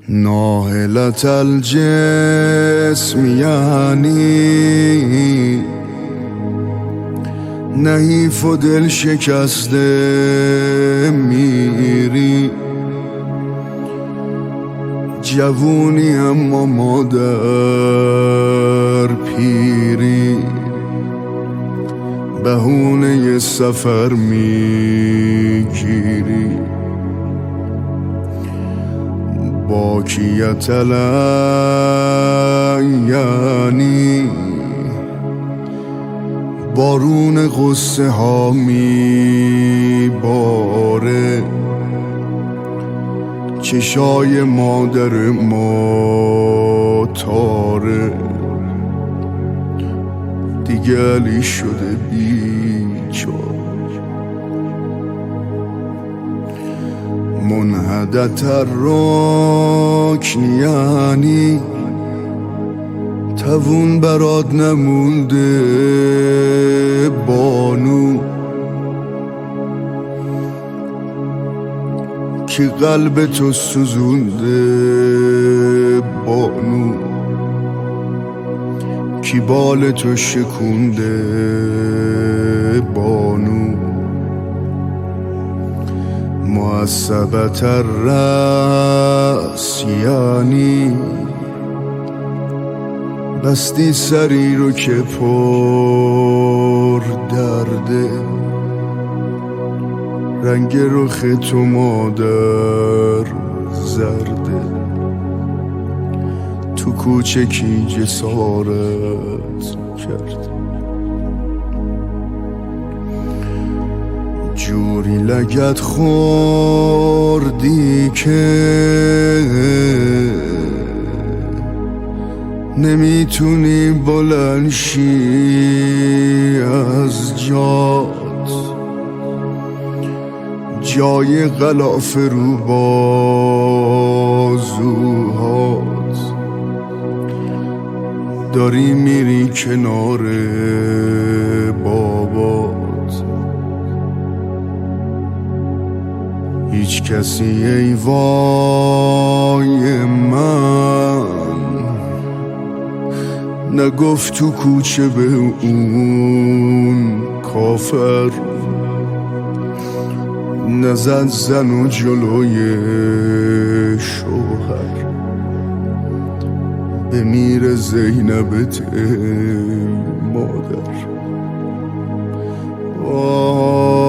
ناهلت الجسم یعنی نحیف و دل شکسته میری، جوونی اما مادر پیری، بهونه سفر میگیری. باکیت یعنی بارون غصه ها میباره، چشای مادر ما تاره، دیگه علی شده بیچاره. منحدت الرکن یعنی توون برات نمونده بانو، کی قلب تو سوزونده بانو، کی بال تو شکونده بانو. معصبت الرأس یعنی بستی سری رو که پر درده، رنگ رخ تو مادر زرده، تو کوچکی جسارت کرده. جوری لگت خوردی که نمیتونی بلند شی از جات، جای غلاف رو بازوهات، داری میری کنار بابات. هیچ کسی ای وای من نگفت تو کوچه به اون کافر، نزد زن و جلوی شوهر، بمیر زینبت ای مادر.